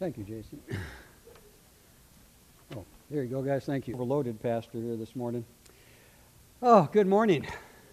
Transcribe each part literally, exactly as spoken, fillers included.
Thank you, Jason. Oh, there you go, guys. Thank you. Overloaded pastor here this morning. Oh, good morning.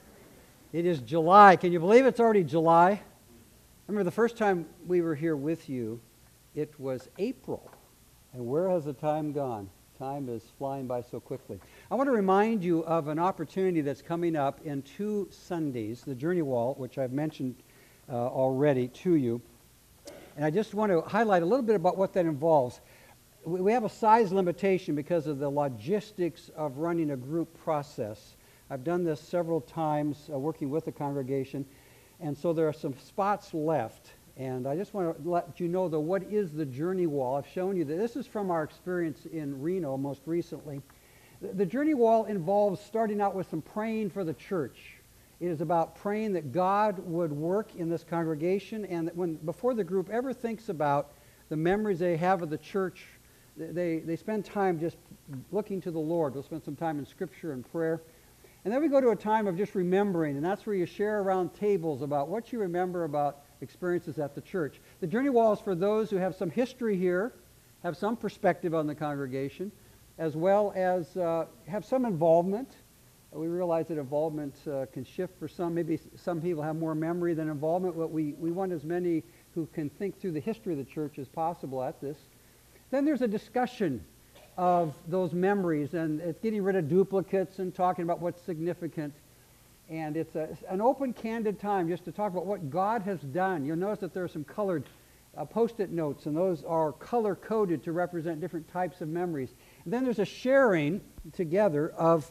It is July. Can you believe it's already July? I remember the first time we were here with you, it was April. And where has the time gone? Time is flying by so quickly. I want to remind you of an opportunity that's coming up in two Sundays, the Journey Wall, which I've mentioned uh, already to you. And I just want to highlight a little bit about what that involves. We have a size limitation because of the logistics of running a group process. I've done this several times uh, working with the congregation, and so there are some spots left. And I just want to let you know, though, what is the Journey Wall. I've shown you that this is from our experience in Reno most recently. The, the Journey Wall involves starting out with some praying for the church. It is about praying that God would work in this congregation, and that when before the group ever thinks about the memories they have of the church, they, they spend time just looking to the Lord. We'll spend some time in Scripture and prayer. And then we go to a time of just remembering, and that's where you share around tables about what you remember about experiences at the church. The Journey Wall is for those who have some history here, have some perspective on the congregation, as well as uh, have some involvement. We realize that involvement uh, can shift for some. Maybe some people have more memory than involvement, but we, we want as many who can think through the history of the church as possible at this. Then there's a discussion of those memories, and it's getting rid of duplicates and talking about what's significant. And it's a, an open, candid time just to talk about what God has done. You'll notice that there are some colored uh, Post-it notes, and those are color-coded to represent different types of memories. And then there's a sharing together of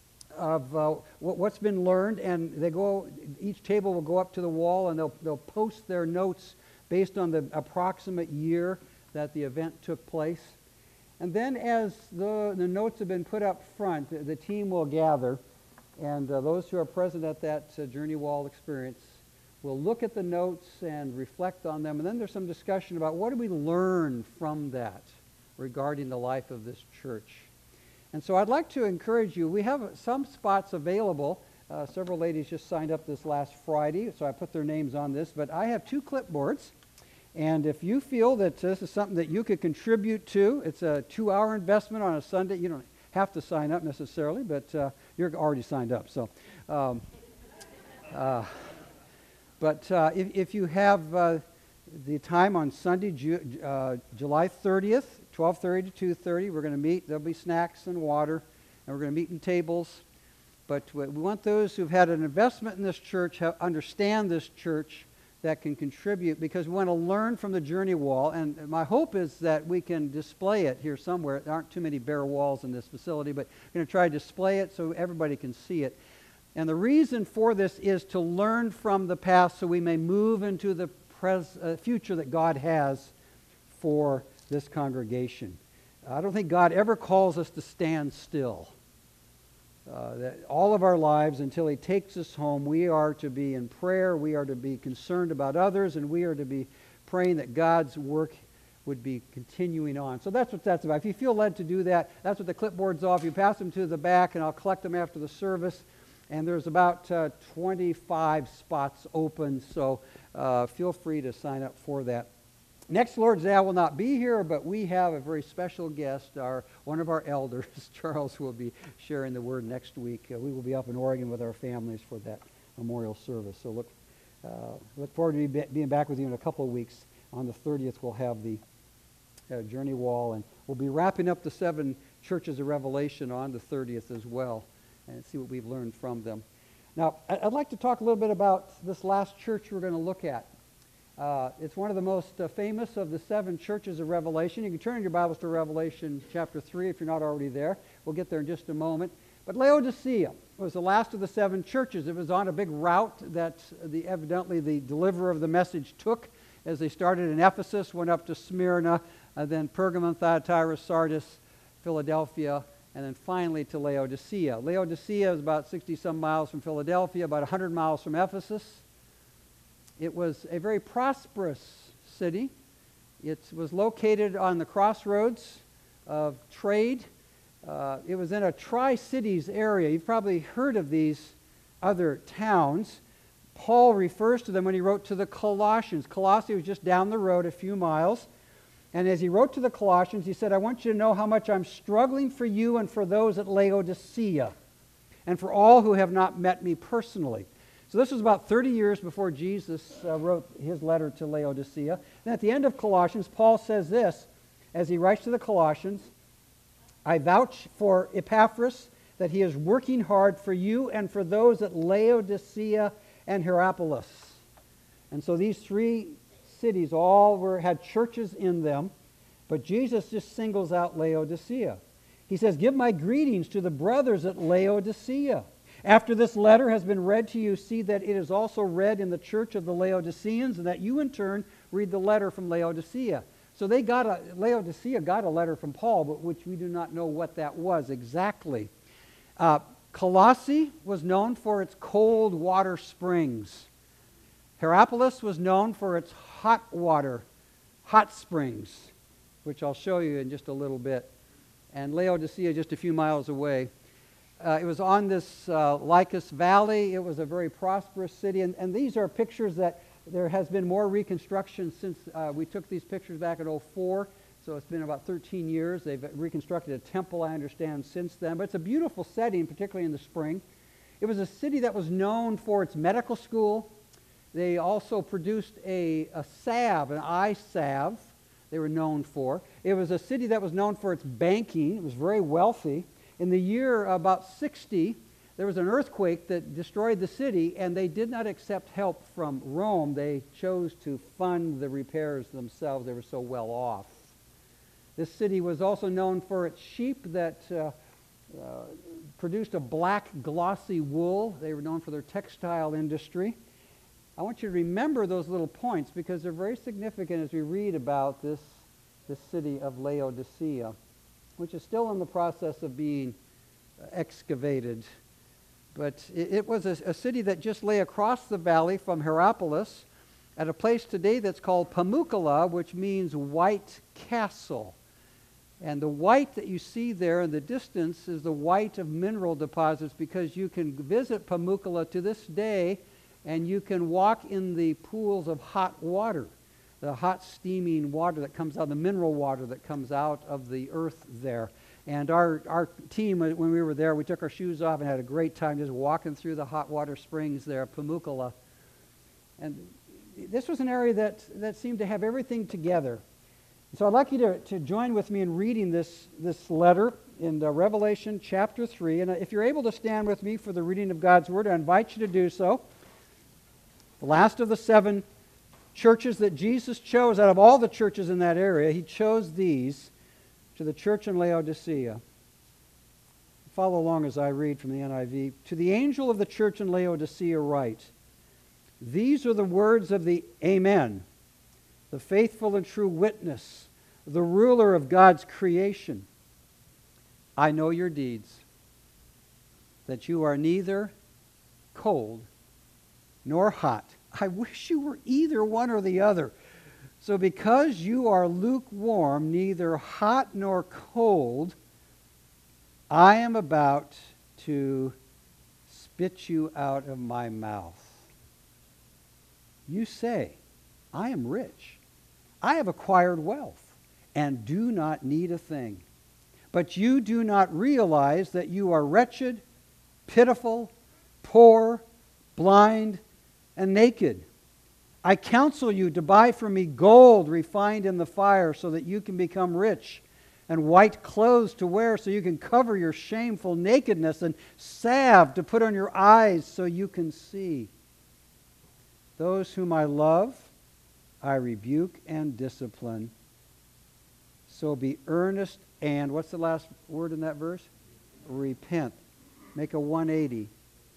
of uh, what's been learned, and they go. Each table will go up to the wall, and they'll they'll post their notes based on the approximate year that the event took place. And then, as the the notes have been put up front, the, the team will gather, and uh, those who are present at that uh, Journey Wall experience will look at the notes and reflect on them. And then there's some discussion about what do we learn from that regarding the life of this church. And so I'd like to encourage you. We have some spots available. Uh, several ladies just signed up this last Friday, so I put their names on this. But I have two clipboards. And if you feel that this is something that you could contribute to, it's a two-hour investment on a Sunday. You don't have to sign up necessarily, but uh, you're already signed up. So, um, uh, But uh, if, if you have uh, the time on Sunday, Ju- uh, July thirtieth, twelve thirty to two thirty, we're going to meet. There'll be snacks and water, and we're going to meet in tables. But we want those who've had an investment in this church, have, understand this church, that can contribute, because we want to learn from the Journey Wall. And my hope is that we can display it here somewhere. There aren't too many bare walls in this facility, but we're going to try to display it so everybody can see it. And the reason for this is to learn from the past so we may move into the pres- uh, future that God has for this congregation. I don't think God ever calls us to stand still. Uh, that all of our lives, until He takes us home, we are to be in prayer, we are to be concerned about others, and we are to be praying that God's work would be continuing on. So that's what that's about. If you feel led to do that, that's what the clipboard's off. You pass them to the back, and I'll collect them after the service. And there's about uh, twenty-five spots open, so uh, feel free to sign up for that. Next Lord's Day I will not be here, but we have a very special guest, our one of our elders, Charles, who will be sharing the word next week. Uh, we will be up in Oregon with our families for that memorial service. So look uh, look forward to be, being back with you in a couple of weeks. On the thirtieth, we'll have the uh, Journey Wall, and we'll be wrapping up the seven churches of Revelation on the thirtieth as well, and see what we've learned from them. Now, I'd like to talk a little bit about this last church we're going to look at. Uh, it's one of the most uh, famous of the seven churches of Revelation. You can turn your Bibles to Revelation chapter three if you're not already there. We'll get there in just a moment. But Laodicea was the last of the seven churches. It was on a big route that the, evidently the deliverer of the message took as they started in Ephesus, went up to Smyrna, uh, then Pergamum, Thyatira, Sardis, Philadelphia, and then finally to Laodicea. Laodicea is about sixty-some miles from Philadelphia, about one hundred miles from Ephesus. It was a very prosperous city. It was located on the crossroads of trade. Uh, it was in a Tri-Cities area. You've probably heard of these other towns. Paul refers to them when he wrote to the Colossians. Colossae was just down the road a few miles. And as he wrote to the Colossians, he said, I want you to know how much I'm struggling for you and for those at Laodicea, and for all who have not met me personally. So this was about thirty years before Jesus uh, wrote his letter to Laodicea. And at the end of Colossians, Paul says this, as he writes to the Colossians, I vouch for Epaphras that he is working hard for you and for those at Laodicea and Hierapolis. And so these three cities all were had churches in them, but Jesus just singles out Laodicea. He says, give my greetings to the brothers at Laodicea. After this letter has been read to you, see that it is also read in the church of the Laodiceans, and that you in turn read the letter from Laodicea. So they got a, Laodicea got a letter from Paul, but which we do not know what that was exactly. Uh, Colossae was known for its cold water springs. Hierapolis was known for its hot water, hot springs, which I'll show you in just a little bit. And Laodicea just a few miles away. Uh, it was on this uh, Lycus Valley. It was a very prosperous city. And, and these are pictures that there has been more reconstruction since uh, we took these pictures back in oh four. So it's been about thirteen years. They've reconstructed a temple, I understand, since then. But it's a beautiful setting, particularly in the spring. It was a city that was known for its medical school. They also produced a, a salve, an eye salve they were known for. It was a city that was known for its banking. It was very wealthy. In the year about sixty, there was an earthquake that destroyed the city, and they did not accept help from Rome. They chose to fund the repairs themselves. They were so well off. This city was also known for its sheep that uh, uh, produced a black, glossy wool. They were known for their textile industry. I want you to remember those little points because they're very significant as we read about this, this city of Laodicea, which is still in the process of being excavated. But it, it was a, a city that just lay across the valley from Hierapolis at a place today that's called Pamukkale, which means white castle. And the white that you see there in the distance is the white of mineral deposits, because you can visit Pamukkale to this day and you can walk in the pools of hot water, the hot steaming water that comes out, the mineral water that comes out of the earth there. And our, our team, when we were there, we took our shoes off and had a great time just walking through the hot water springs there at Pamukkale. And this was an area that, that seemed to have everything together. So I'd like you to, to join with me in reading this, this letter in uh, Revelation chapter three. And if you're able to stand with me for the reading of God's Word, I invite you to do so. The last of the seven churches that Jesus chose, out of all the churches in that area, he chose these to the church in Laodicea. Follow along as I read from the N I V. To the angel of the church in Laodicea write, these are the words of the Amen, the faithful and true witness, the ruler of God's creation. I know your deeds, that you are neither cold nor hot. I wish you were either one or the other. So because you are lukewarm, neither hot nor cold, I am about to spit you out of my mouth. You say, I am rich. I have acquired wealth and do not need a thing. But you do not realize that you are wretched, pitiful, poor, blind, and naked. I counsel you to buy from me gold refined in the fire so that you can become rich, and white clothes to wear so you can cover your shameful nakedness, and salve to put on your eyes so you can see. Those whom I love, I rebuke and discipline. So be earnest and, what's the last word in that verse? Repent. Make a one eighty.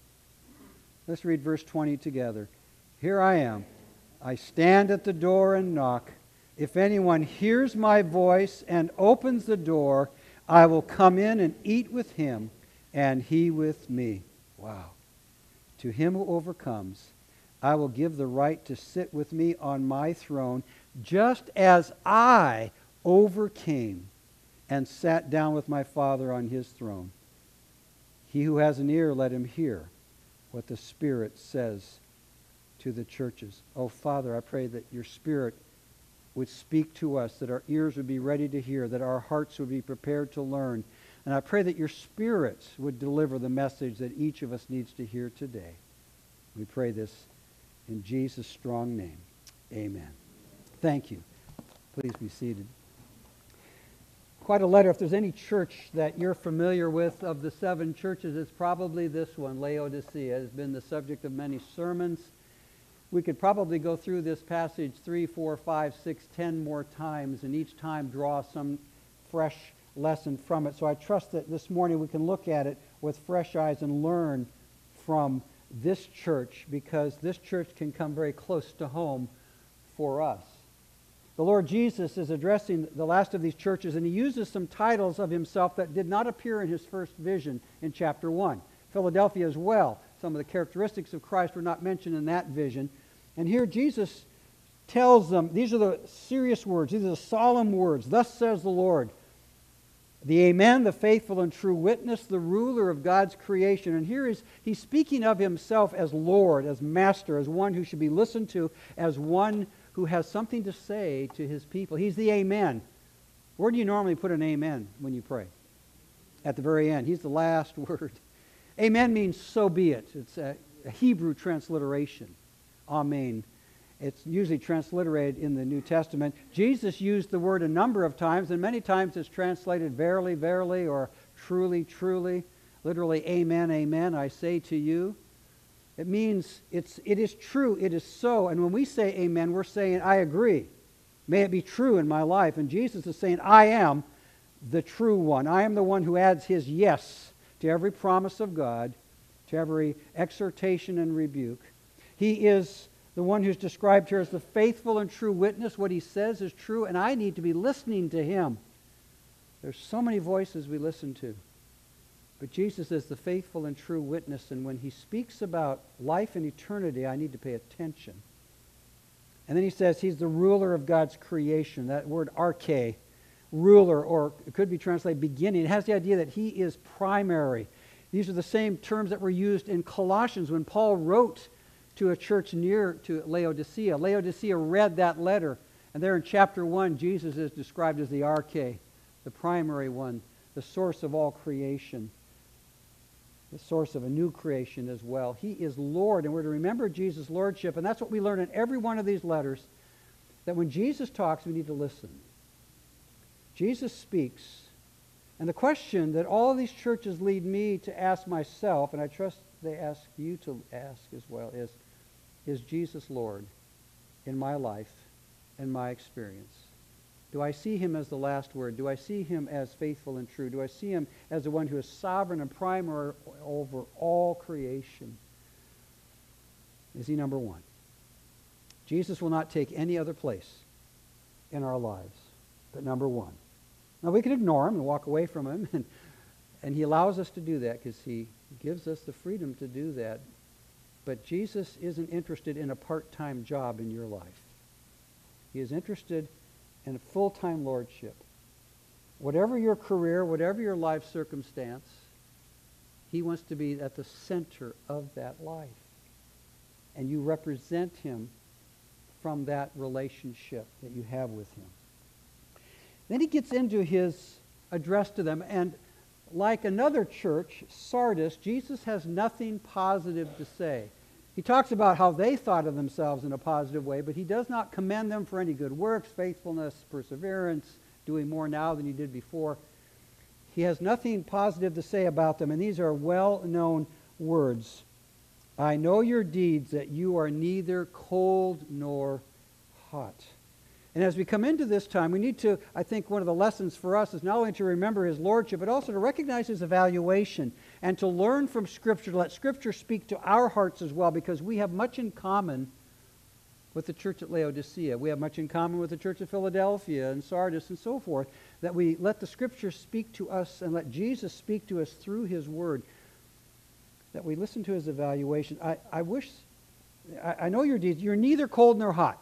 Let's read verse twenty together. Here I am. I stand at the door and knock. If anyone hears my voice and opens the door, I will come in and eat with him, and he with me. Wow. To him who overcomes, I will give the right to sit with me on my throne, just as I overcame and sat down with my Father on his throne. He who has an ear, let him hear what the Spirit says to the churches. Oh, Father, I pray that your Spirit would speak to us, that our ears would be ready to hear, that our hearts would be prepared to learn. And I pray that your spirits would deliver the message that each of us needs to hear today. We pray this in Jesus' strong name. Amen. Thank you. Please be seated. Quite a letter. If there's any church that you're familiar with of the seven churches, it's probably this one, Laodicea. It has been the subject of many sermons. We could probably go through this passage three, four, five, six, ten more times, and each time draw some fresh lesson from it. So I trust that this morning we can look at it with fresh eyes and learn from this church, because this church can come very close to home for us. The Lord Jesus is addressing the last of these churches, and he uses some titles of himself that did not appear in his first vision in chapter one. Philadelphia as well. Some of the characteristics of Christ were not mentioned in that vision. And here Jesus tells them, these are the serious words, these are the solemn words. Thus says the Lord, the Amen, the faithful and true witness, the ruler of God's creation. And here is, he's speaking of himself as Lord, as Master, as one who should be listened to, as one who has something to say to his people. He's the Amen. Where do you normally put an Amen when you pray? At the very end. He's the last word. Amen means so be it. It's a, a Hebrew transliteration. Amen. It's usually transliterated in the New Testament. Jesus used the word a number of times, and many times it's translated verily, verily, or truly, truly. Literally, amen, amen, I say to you. It means it's, it is true, it is so. And when we say amen, we're saying, I agree. May it be true in my life. And Jesus is saying, I am the true one. I am the one who adds his yes to every promise of God, to every exhortation and rebuke. He is the one who's described here as the faithful and true witness. What he says is true, and I need to be listening to him. There's so many voices we listen to. But Jesus is the faithful and true witness, and when he speaks about life and eternity, I need to pay attention. And then he says he's the ruler of God's creation. That word arche, ruler, or it could be translated beginning. It has the idea that he is primary. These are the same terms that were used in Colossians when Paul wrote to a church near to Laodicea. Laodicea read that letter, and there in chapter one, Jesus is described as the arche, the primary one, the source of all creation, the source of a new creation as well. He is Lord, and we're to remember Jesus' lordship, and that's what we learn in every one of these letters, that when Jesus talks, we need to listen. Jesus speaks, and the question that all these churches lead me to ask myself, and I trust they ask you to ask as well, is, is Jesus Lord in my life and my experience? Do I see him as the last word? Do I see him as faithful and true? Do I see him as the one who is sovereign and primary over all creation? Is he number one? Jesus will not take any other place in our lives but number one. Now we can ignore him and walk away from him, and, and he allows us to do that because he gives us the freedom to do that. But Jesus isn't interested in a part-time job in your life. He is interested in a full-time lordship. Whatever your career, whatever your life circumstance, he wants to be at the center of that life. And you represent him from that relationship that you have with him. Then he gets into his address to them, and like another church, Sardis, Jesus has nothing positive to say. He talks about how they thought of themselves in a positive way, but he does not commend them for any good works, faithfulness, perseverance, doing more now than he did before. He has nothing positive to say about them, and these are well-known words. I know your deeds, that you are neither cold nor hot. And as we come into this time, we need to, I think one of the lessons for us is not only to remember his lordship, but also to recognize his evaluation and to learn from Scripture, to let Scripture speak to our hearts as well, because we have much in common with the church at Laodicea. We have much in common with the church at Philadelphia and Sardis and so forth, that we let the Scripture speak to us and let Jesus speak to us through his word, that we listen to his evaluation. I, I wish, I, I know your deeds, you're neither cold nor hot.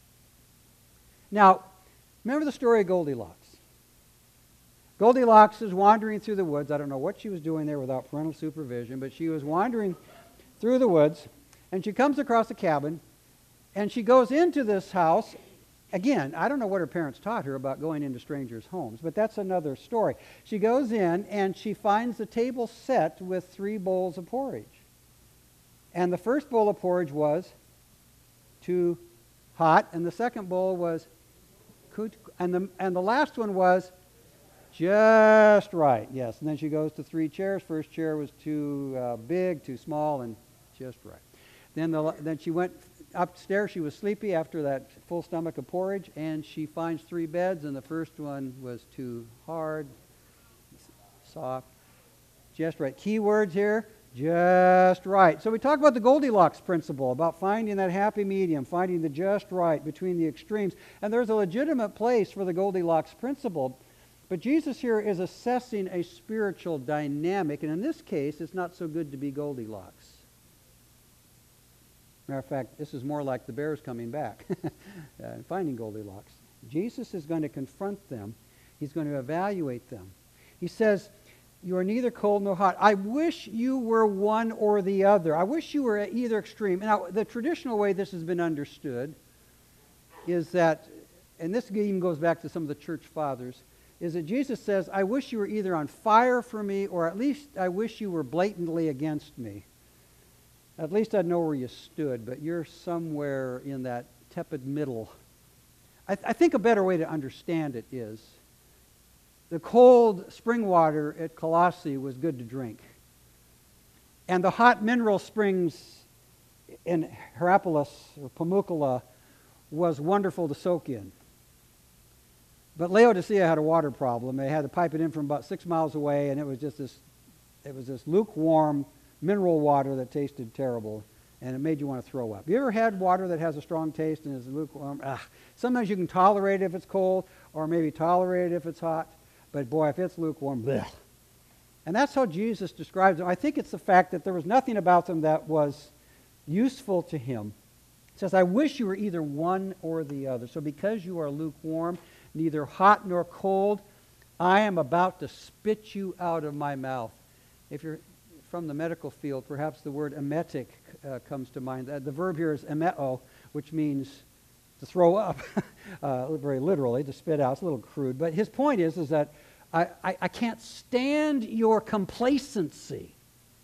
Now, remember the story of Goldilocks. Goldilocks is wandering through the woods. I don't know what she was doing there without parental supervision, but she was wandering through the woods, and she comes across a cabin, and she goes into this house, again, I don't know what her parents taught her about going into strangers' homes, but that's another story. She goes in and she finds the table set with three bowls of porridge. And the first bowl of porridge was too hot, and the second bowl was, and the, and the last one was just right, yes. And then she goes to three chairs. First chair was too uh, big, too small, and just right. Then, the, then she went upstairs. She was sleepy after that full stomach of porridge, and she finds three beds, and the first one was too hard, soft, just right. Key words here, just right. So we talk about the Goldilocks principle, about finding that happy medium, finding the just right between the extremes. And there's a legitimate place for the Goldilocks principle. But Jesus here is assessing a spiritual dynamic, and in this case, it's not so good to be Goldilocks. Matter of fact, this is more like the bears coming back and finding Goldilocks. Jesus is going to confront them. He's going to evaluate them. He says, you are neither cold nor hot. I wish you were one or the other. I wish you were at either extreme. Now, the traditional way this has been understood is that, and this even goes back to some of the church fathers, is that Jesus says, I wish you were either on fire for me, or at least I wish you were blatantly against me. At least I'd know where you stood, but you're somewhere in that tepid middle. I, th- I think a better way to understand it is, the cold spring water at Colossae was good to drink. And the hot mineral springs in Hierapolis or Pamukkala was wonderful to soak in. But Laodicea had a water problem. They had to pipe it in from about six miles away, and it was just this, it was this lukewarm mineral water that tasted terrible, and it made you want to throw up. You ever had water that has a strong taste and is lukewarm? Ugh. Sometimes you can tolerate it if it's cold, or maybe tolerate it if it's hot. But boy, if it's lukewarm, bleh. And that's how Jesus describes them. I think it's the fact that there was nothing about them that was useful to him. It says, I wish you were either one or the other. So because you are lukewarm, neither hot nor cold, I am about to spit you out of my mouth. If you're from the medical field, perhaps the word emetic uh, comes to mind. Uh, the verb here is emeo, which means to throw up, uh, very literally, to spit out. It's a little crude. But his point is, is that I, I, I can't stand your complacency.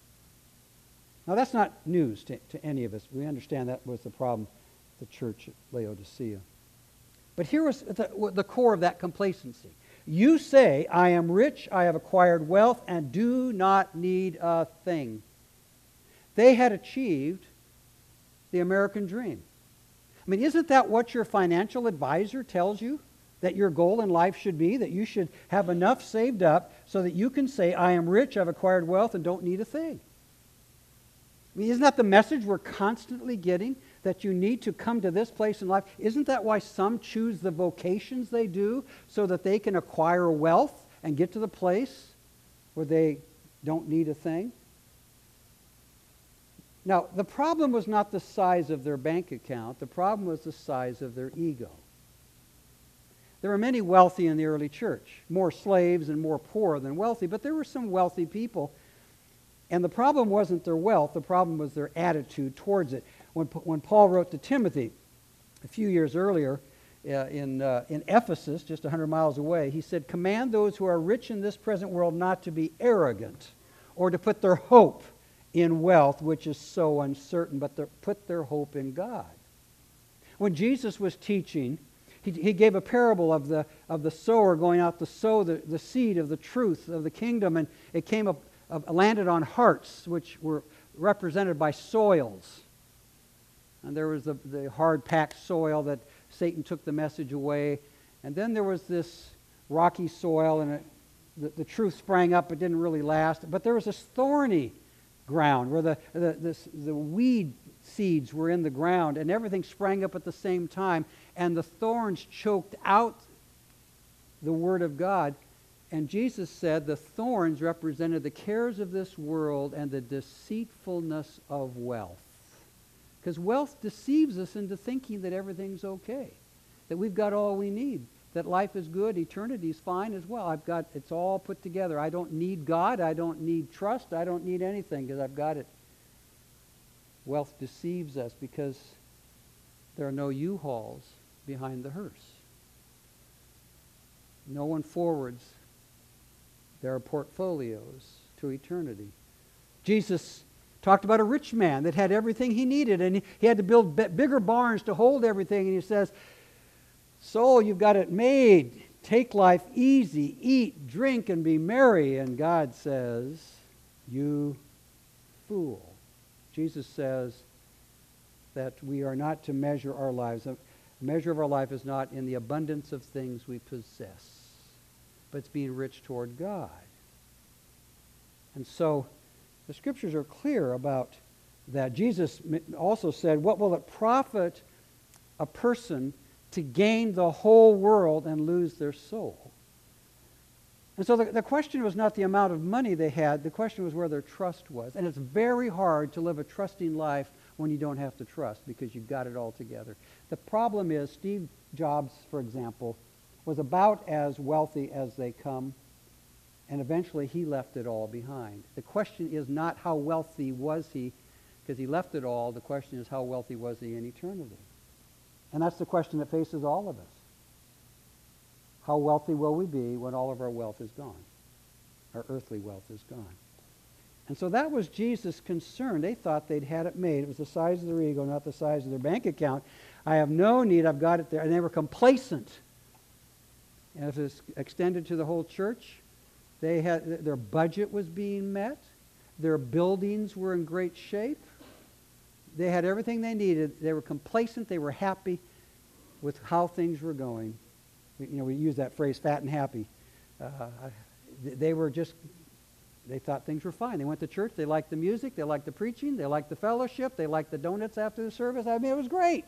Now, that's not news to, to any of us. We understand that was the problem with the church at Laodicea. But here was the, the core of that complacency. You say, I am rich, I have acquired wealth, and do not need a thing. They had achieved the American dream. I mean, isn't that what your financial advisor tells you that your goal in life should be? That you should have enough saved up so that you can say, I am rich, I've acquired wealth, and don't need a thing. I mean, isn't that the message we're constantly getting? That you need to come to this place in life? Isn't that why some choose the vocations they do so that they can acquire wealth and get to the place where they don't need a thing? Now, the problem was not the size of their bank account. The problem was the size of their ego. There were many wealthy in the early church, more slaves and more poor than wealthy, but there were some wealthy people. And the problem wasn't their wealth. The problem was their attitude towards it. When, when Paul wrote to Timothy a few years earlier uh, in, uh, in Ephesus, just one hundred miles away, he said, command those who are rich in this present world not to be arrogant or to put their hope in wealth, which is so uncertain, but to put their hope in God. When Jesus was teaching, he, he gave a parable of the, of the sower going out to sow the, the seed of the truth of the kingdom, and it came up, uh, landed on hearts, which were represented by soils. And there was the, the hard-packed soil that Satan took the message away. And then there was this rocky soil, and it, the, the truth sprang up. It didn't really last. But there was this thorny ground where the, the, this, the weed seeds were in the ground, and everything sprang up at the same time. And the thorns choked out the Word of God. And Jesus said the thorns represented the cares of this world and the deceitfulness of wealth. Because wealth deceives us into thinking that everything's okay, that we've got all we need, that life is good, eternity's fine as well. I've got, it's all put together. I don't need God, I don't need trust, I don't need anything because I've got it. Wealth deceives us because there are no U-Hauls, behind the hearse. No one forwards their portfolios to eternity. Jesus talked about a rich man that had everything he needed, and he, he had to build b- bigger barns to hold everything. And he says, soul, you've got it made. Take life easy. Eat, drink, and be merry. And God says, you fool. Jesus says that we are not to measure our lives. The measure of our life is not in the abundance of things we possess, but it's being rich toward God. And so the Scriptures are clear about that. Jesus also said, what will it profit a person to gain the whole world and lose their soul? And so the, the question was not the amount of money they had. The question was where their trust was. And it's very hard to live a trusting life when you don't have to trust because you've got it all together. The problem is Steve Jobs, for example, was about as wealthy as they come, and eventually he left it all behind. The question is not how wealthy was he, because he left it all. The question is how wealthy was he in eternity? And that's the question that faces all of us. How wealthy will we be when all of our wealth is gone? Our earthly wealth is gone. And so that was Jesus' concern. They thought they'd had it made. It was the size of their ego, not the size of their bank account. I have no need, I've got it there. And they were complacent. And if it's extended to the whole church, they had their budget was being met. Their buildings were in great shape. They had everything they needed. They were complacent. They were happy with how things were going. You know, we use that phrase, fat and happy. Uh, they were just, they thought things were fine. They went to church. They liked the music. They liked the preaching. They liked the fellowship. They liked the donuts after the service. I mean, it was great.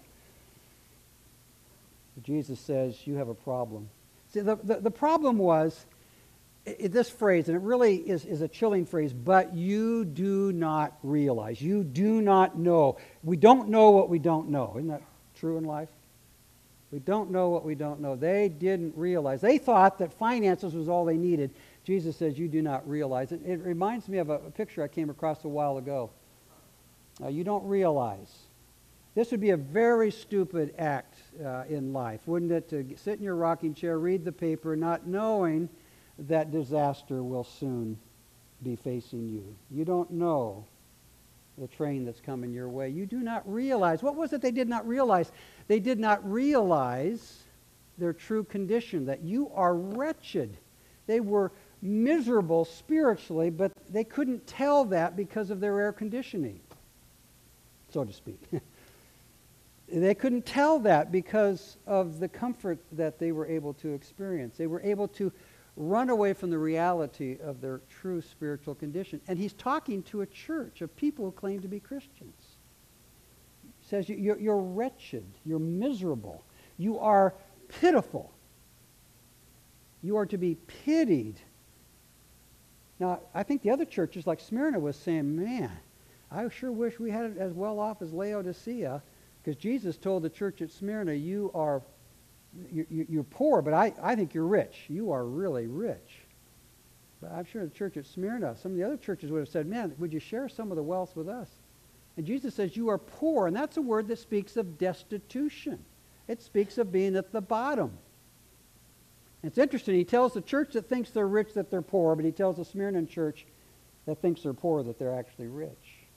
But Jesus says, you have a problem. See, the, the, the problem was, I, this phrase, and it really is, is a chilling phrase, but you do not realize. You do not know. We don't know what we don't know. Isn't that true in life? We don't know what we don't know. They didn't realize. They thought that finances was all they needed. Jesus says, you do not realize. It, it reminds me of a, a picture I came across a while ago. Uh, you don't realize. This would be a very stupid act uh, in life, wouldn't it? To sit in your rocking chair, read the paper, not knowing that disaster will soon be facing you. You don't know the train that's coming your way. You do not realize. What was it they did not realize? They did not realize their true condition, that you are wretched. They were miserable spiritually, but they couldn't tell that because of their air conditioning, so to speak. They couldn't tell that because of the comfort that they were able to experience. They were able to run away from the reality of their true spiritual condition. And he's talking to a church of people who claim to be Christians. He says, you're, you're wretched. You're miserable. You are pitiful. You are to be pitied. Now, I think the other churches, like Smyrna, was saying, man, I sure wish we had it as well off as Laodicea, because Jesus told the church at Smyrna, you are you, you, you're poor, but I, I think you're rich. You are really rich. But I'm sure the church at Smyrna, some of the other churches would have said, man, would you share some of the wealth with us? And Jesus says, you are poor, and that's a word that speaks of destitution. It speaks of being at the bottom. It's interesting. He tells the church that thinks they're rich that they're poor, but he tells the Smyrna church that thinks they're poor that they're actually rich.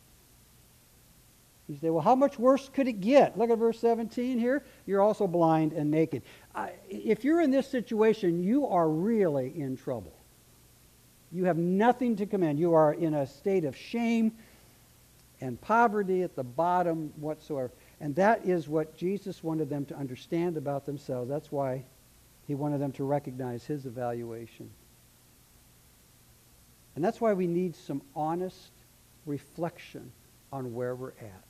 You say, well, how much worse could it get? Look at verse seventeen here. You're also blind and naked. Uh, if you're in this situation, you are really in trouble. You have nothing to commend. You are in a state of shame and poverty at the bottom whatsoever. And that is what Jesus wanted them to understand about themselves. That's why he wanted them to recognize his evaluation. And that's why we need some honest reflection on where we're at.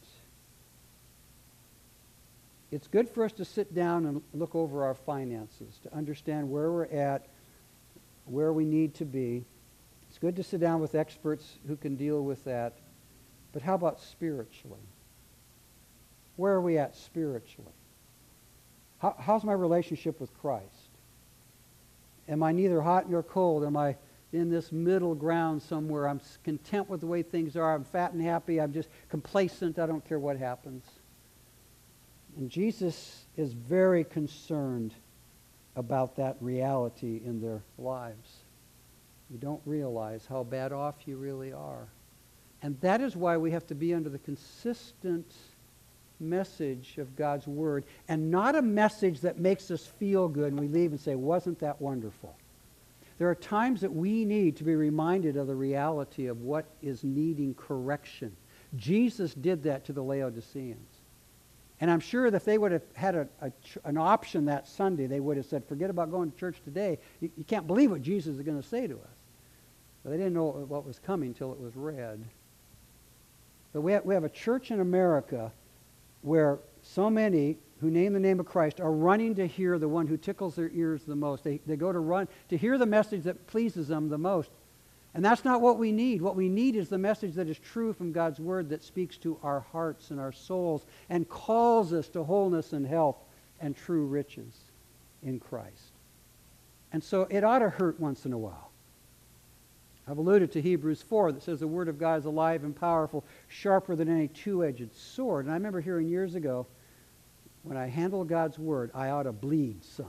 It's good for us to sit down and look over our finances, to understand where we're at, where we need to be. It's good to sit down with experts who can deal with that. But how about spiritually? Where are we at spiritually? How, how's my relationship with Christ? Am I neither hot nor cold? Am I in this middle ground somewhere? I'm content with the way things are. I'm fat and happy. I'm just complacent. I don't care what happens. And Jesus is very concerned about that reality in their lives. You don't realize how bad off you really are. And that is why we have to be under the consistent message of God's Word, and not a message that makes us feel good and we leave and say, wasn't that wonderful? There are times that we need to be reminded of the reality of what is needing correction. Jesus did that to the Laodiceans. And I'm sure that if they would have had a, a, an option that Sunday, they would have said, forget about going to church today. You, you can't believe what Jesus is going to say to us. But they didn't know what was coming until it was read. But we have, we have a church in America where so many who name the name of Christ are running to hear the one who tickles their ears the most. They, they go to run to hear the message that pleases them the most. And that's not what we need. What we need is the message that is true from God's Word, that speaks to our hearts and our souls and calls us to wholeness and health and true riches in Christ. And so it ought to hurt once in a while. I've alluded to Hebrews four that says the Word of God is alive and powerful, sharper than any two-edged sword. And I remember hearing years ago, when I handle God's Word, I ought to bleed some.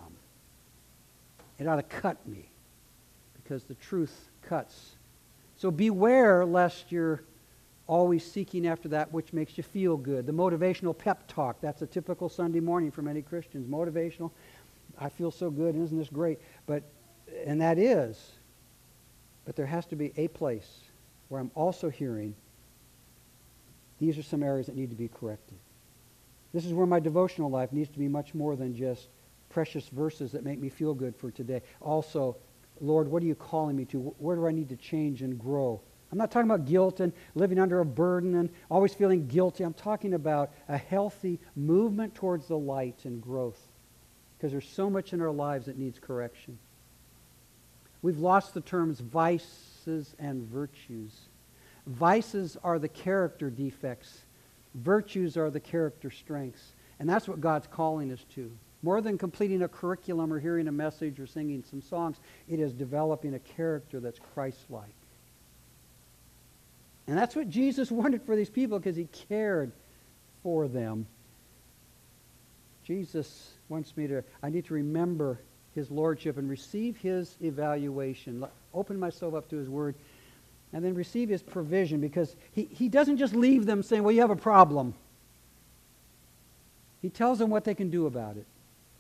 It ought to cut me, because the truth cuts. So beware lest you're always seeking after that which makes you feel good. The motivational pep talk, that's a typical Sunday morning for many Christians. Motivational, I feel so good, isn't this great? But, and that is, but there has to be a place where I'm also hearing, these are some areas that need to be corrected. This is where my devotional life needs to be much more than just precious verses that make me feel good for today. Also, Lord, what are you calling me to? Where do I need to change and grow? I'm not talking about guilt and living under a burden and always feeling guilty. I'm talking about a healthy movement towards the light and growth, because there's so much in our lives that needs correction. We've lost the terms vices and virtues. Vices are the character defects. Virtues are the character strengths. And that's what God's calling us to. More than completing a curriculum or hearing a message or singing some songs, it is developing a character that's Christ-like. And that's what Jesus wanted for these people, because he cared for them. Jesus wants me to, I need to remember his lordship and receive his evaluation. Open myself up to his word and then receive his provision, because he, he doesn't just leave them saying, well, you have a problem. He tells them what they can do about it.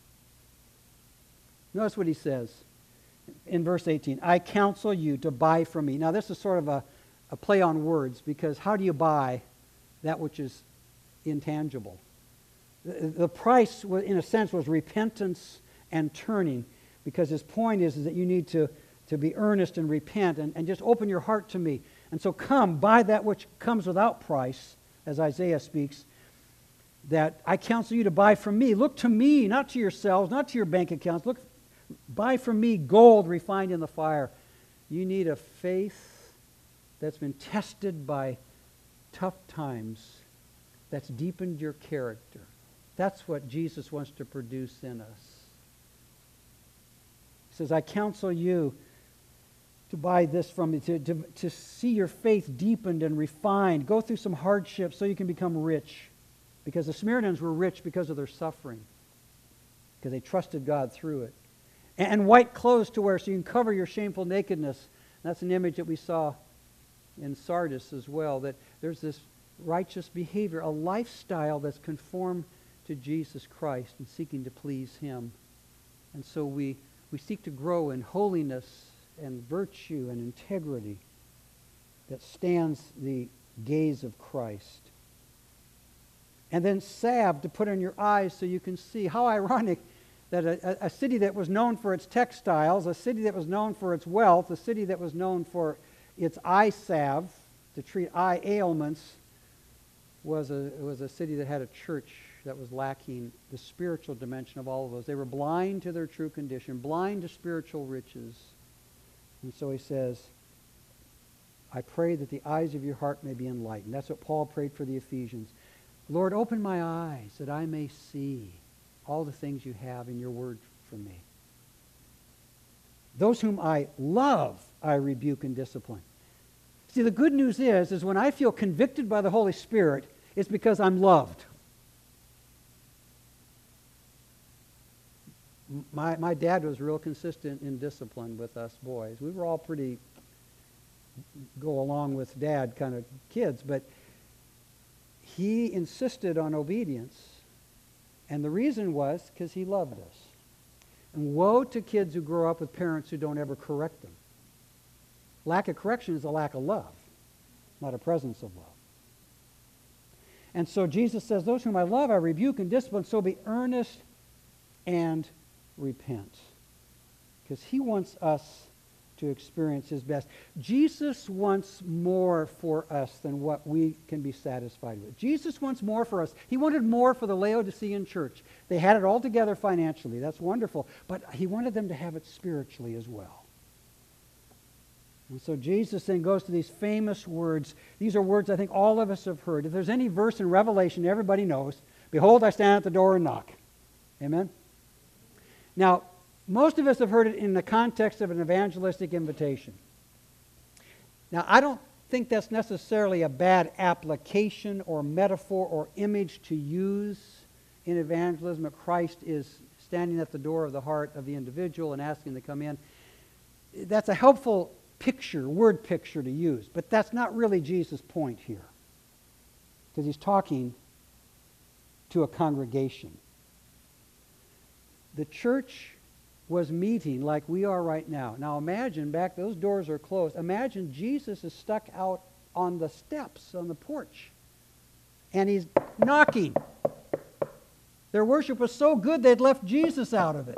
Notice what he says in verse eighteen. I counsel you to buy from me. Now this is sort of a, a play on words, because how do you buy that which is intangible? The, the price, in a sense, was repentance and turning, because his point is, is that you need to, to be earnest and repent and, and just open your heart to me. And so come, buy that which comes without price, as Isaiah speaks, that I counsel you to buy from me. Look to me, not to yourselves, not to your bank accounts. Look, buy from me gold refined in the fire. You need a faith that's been tested by tough times, that's deepened your character. That's what Jesus wants to produce in us. He says, I counsel you to buy this from me, to, to, to see your faith deepened and refined. Go through some hardships so you can become rich. Because the Samaritans were rich because of their suffering, because they trusted God through it. And, and white clothes to wear so you can cover your shameful nakedness. That's an image that we saw in Sardis as well, that there's this righteous behavior, a lifestyle that's conformed to Jesus Christ and seeking to please him. And so we, we seek to grow in holiness and virtue and integrity that stands the gaze of Christ. And then salve to put on your eyes so you can see. How ironic that a, a city that was known for its textiles, a city that was known for its wealth, a city that was known for its eye salve to treat eye ailments, was a, was a city that had a church that was lacking the spiritual dimension of all of those. They were blind to their true condition, blind to spiritual riches. And so he says, I pray that the eyes of your heart may be enlightened. That's what Paul prayed for the Ephesians. Lord, open my eyes that I may see all the things you have in your word for me. Those whom I love, I rebuke and discipline. See, the good news is, is when I feel convicted by the Holy Spirit, it's because I'm loved. my, my dad was real consistent in discipline with us boys. We were all pretty go along with dad kind of kids, but he insisted on obedience. And the reason was because he loved us. And woe to kids who grow up with parents who don't ever correct them. Lack of correction is a lack of love, not a presence of love. And so Jesus says, those whom I love, I rebuke and discipline, so be earnest and repent. Because he wants us to experience his best. Jesus wants more for us than what we can be satisfied with. Jesus wants more for us. He wanted more for the Laodicean church. They had it all together financially. That's wonderful. But he wanted them to have it spiritually as well. And so Jesus then goes to these famous words. These are words I think all of us have heard. If there's any verse in Revelation everybody knows, behold, I stand at the door and knock. Amen? Now, most of us have heard it in the context of an evangelistic invitation. Now, I don't think that's necessarily a bad application or metaphor or image to use in evangelism. That Christ is standing at the door of the heart of the individual and asking them to come in. That's a helpful picture, word picture to use. But that's not really Jesus' point here. Because he's talking to a congregation. The church was meeting like we are right now. Now imagine, back, those doors are closed. Imagine Jesus is stuck out on the steps, on the porch, and he's knocking. Their worship was so good they'd left Jesus out of it.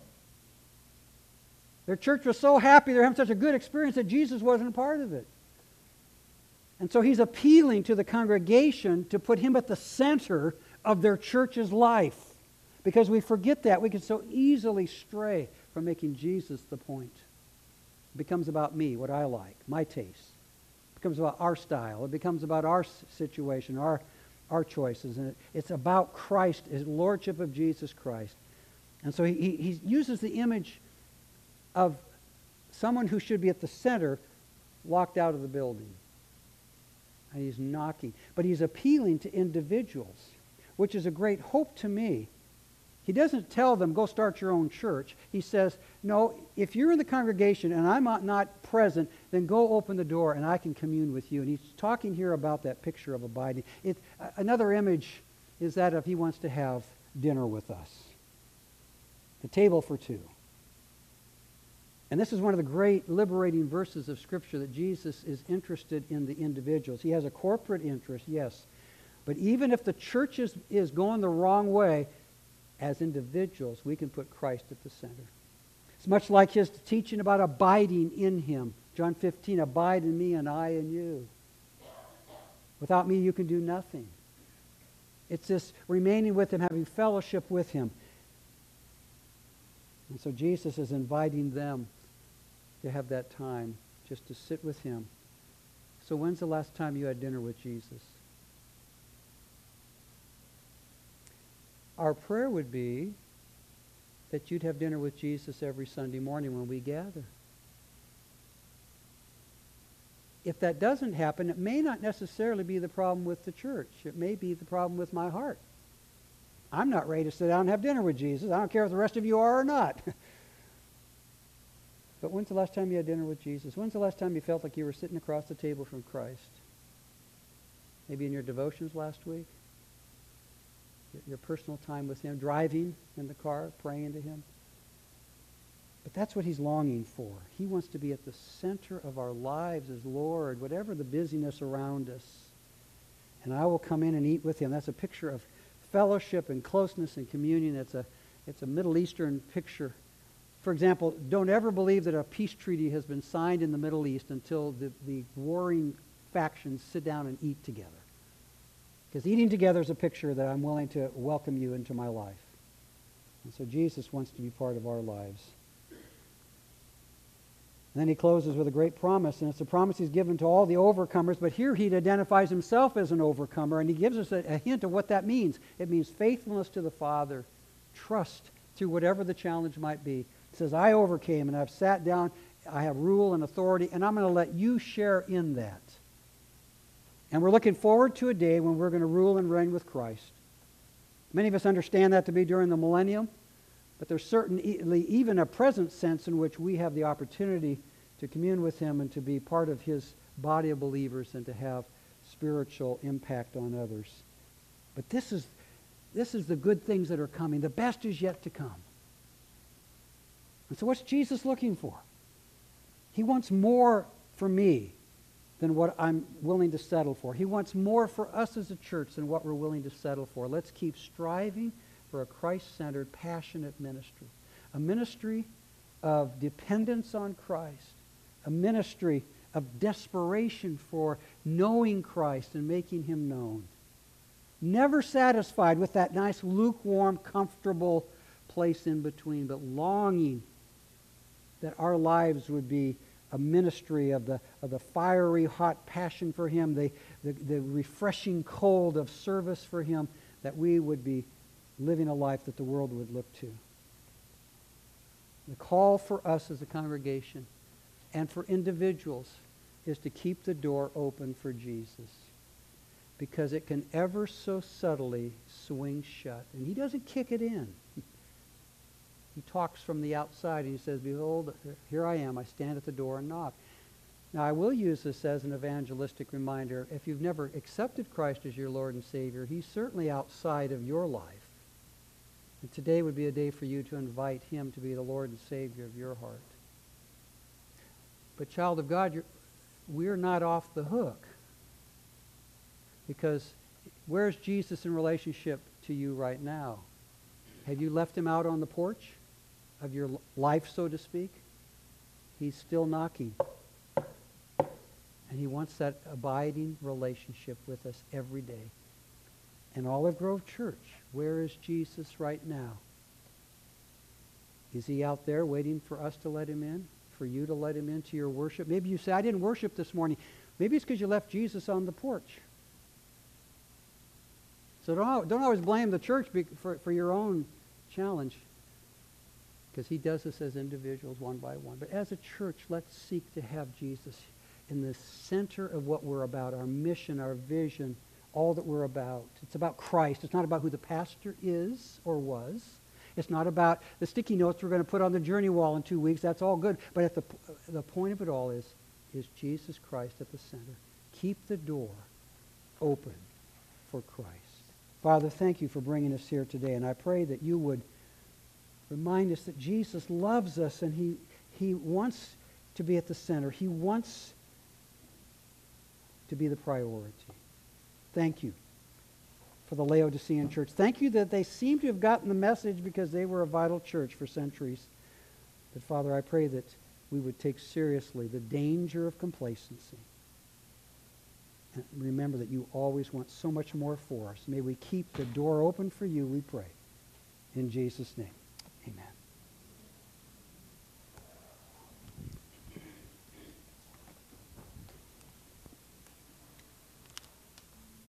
Their church was so happy, they're having such a good experience that Jesus wasn't a part of it. And so he's appealing to the congregation to put him at the center of their church's life. Because we forget that. We can so easily stray from making Jesus the point. It becomes about me, what I like, my taste. It becomes about our style. It becomes about our situation, our, our choices. And it, it's about Christ, his lordship of Jesus Christ. And so he, he, he uses the image of someone who should be at the center locked out of the building. And he's knocking. But he's appealing to individuals, which is a great hope to me. He doesn't tell them, go start your own church. He says, no, if you're in the congregation and I'm not present, then go open the door and I can commune with you. And he's talking here about that picture of abiding. It, uh, another image is that of he wants to have dinner with us. The table for two. And this is one of the great liberating verses of Scripture that Jesus is interested in the individuals. He has a corporate interest, yes. But even if the church is, is going the wrong way, as individuals, we can put Christ at the center. It's much like his teaching about abiding in him. John fifteen, abide in me and I in you. Without me, you can do nothing. It's this remaining with him, having fellowship with him. And so Jesus is inviting them to have that time just to sit with him. So when's the last time you had dinner with Jesus? Our prayer would be that you'd have dinner with Jesus every Sunday morning when we gather. If that doesn't happen, it may not necessarily be the problem with the church. It may be the problem with my heart. I'm not ready to sit down and have dinner with Jesus. I don't care if the rest of you are or not. But when's the last time you had dinner with Jesus? When's the last time you felt like you were sitting across the table from Christ? Maybe in your devotions last week? Your personal time with him, driving in the car, praying to him. But that's what he's longing for. He wants to be at the center of our lives as Lord, whatever the busyness around us. And I will come in and eat with him. That's a picture of fellowship and closeness and communion. It's a, it's a Middle Eastern picture. For example, don't ever believe that a peace treaty has been signed in the Middle East until the, the warring factions sit down and eat together. Because eating together is a picture that I'm willing to welcome you into my life. And so Jesus wants to be part of our lives. And then he closes with a great promise, and it's a promise he's given to all the overcomers, but here he identifies himself as an overcomer, and he gives us a, a hint of what that means. It means faithfulness to the Father, trust through whatever the challenge might be. It says, I overcame, and I've sat down, I have rule and authority, and I'm going to let you share in that. And we're looking forward to a day when we're going to rule and reign with Christ. Many of us understand that to be during the millennium, but there's certainly even a present sense in which we have the opportunity to commune with him and to be part of his body of believers and to have spiritual impact on others. But this is, this is the good things that are coming. The best is yet to come. And so what's Jesus looking for? He wants more for me than what I'm willing to settle for. He wants more for us as a church than what we're willing to settle for. Let's keep striving for a Christ-centered, passionate ministry. A ministry of dependence on Christ. A ministry of desperation for knowing Christ and making him known. Never satisfied with that nice, lukewarm, comfortable place in between, but longing that our lives would be a ministry of the, of the fiery, hot passion for him, the, the, the refreshing cold of service for him, that we would be living a life that the world would look to. The call for us as a congregation and for individuals is to keep the door open for Jesus, because it can ever so subtly swing shut. And he doesn't kick it in. He talks from the outside and he says, behold, here I am. I stand at the door and knock. Now, I will use this as an evangelistic reminder. If you've never accepted Christ as your Lord and Savior, he's certainly outside of your life. And today would be a day for you to invite him to be the Lord and Savior of your heart. But child of God, you're, we're not off the hook. Because where's Jesus in relationship to you right now? Have you left him out on the porch of your life, so to speak? He's still knocking. And he wants that abiding relationship with us every day. And Olive Grove Church, where is Jesus right now? Is he out there waiting for us to let him in? For you to let him into your worship? Maybe you say, I didn't worship this morning. Maybe it's because you left Jesus on the porch. So don't, don't always blame the church for, for your own challenge, because he does this as individuals one by one. But as a church, let's seek to have Jesus in the center of what we're about, our mission, our vision, all that we're about. It's about Christ. It's not about who the pastor is or was. It's not about the sticky notes we're going to put on the journey wall in two weeks. That's all good. But at the, the point of it all is, is Jesus Christ at the center. Keep the door open for Christ. Father, thank you for bringing us here today, and I pray that you would remind us that Jesus loves us and he, he wants to be at the center. He wants to be the priority. Thank you for the Laodicean church. Thank you that they seem to have gotten the message because they were a vital church for centuries. But Father, I pray that we would take seriously the danger of complacency. And remember that you always want so much more for us. May we keep the door open for you, we pray. In Jesus' name, amen.